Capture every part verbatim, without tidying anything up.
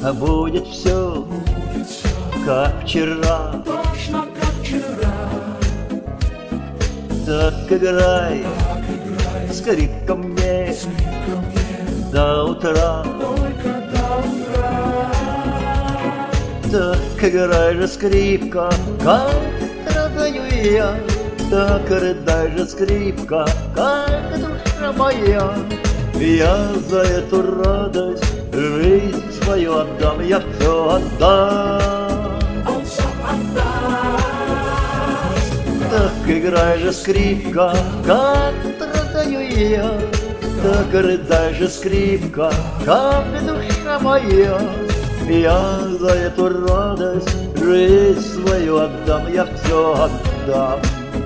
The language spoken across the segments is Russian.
А будет все, как вчера. Точно как вчера. Так играй, скрипка мне до утра. Только до утра. Так играй же, скрипка, как страдаю я. Так рыдай же, скрипка, как душа моя. Я за эту радость жизнь свою отдам, я все отдам. Он все отдаст. Так играй же, скрипка, как страдаю я. Так рыдай же, скрипка, как душа моя. Я за эту радость жизнь свою отдам, я все отдам.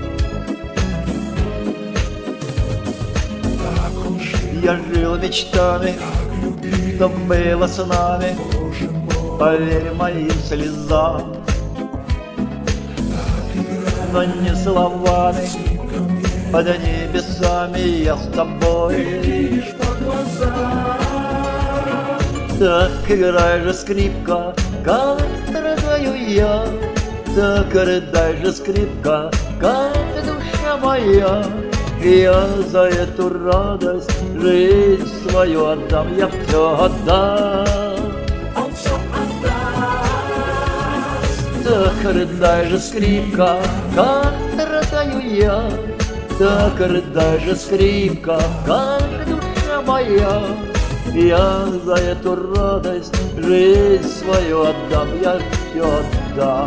Так он жил, Я жил мечтами, так любил, что было с нами, Боже мой. поверь моим слезам, но не словами, Скрипка мне под небесами я с тобой. видишь по глазам. Так играй же, скрипка, как страдаю я. Так рыдай же, скрипка, как душа моя. Я за эту радость жизнь свою отдам, я все отдам. Он все отдаст. Так рыдай же, скрипка, как страдаю я. Так рыдай же, скрипка, как душа моя. Я за эту радость жизнь свою отдам, я все отдам.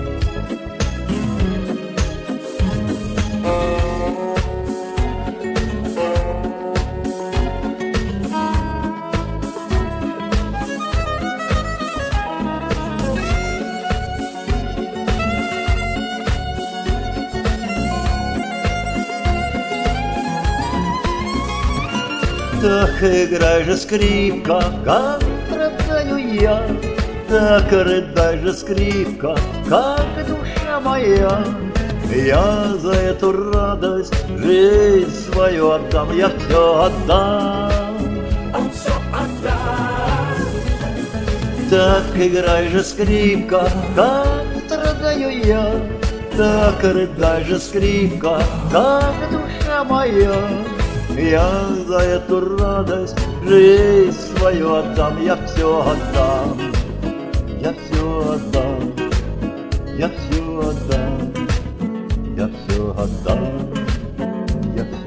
Так играй же, скрипка, как страдаю я. Так рыдай же, скрипка, как душа моя. Я за эту радость жизнь свою отдам, я все отдам. Он все отдаст. Так играй же, скрипка, как страдаю я. Так рыдай же, скрипка, как душа моя. Я за эту радость жизнь свою отдам, я все отдам. Я все отдам, я все отдам, я все отдам, я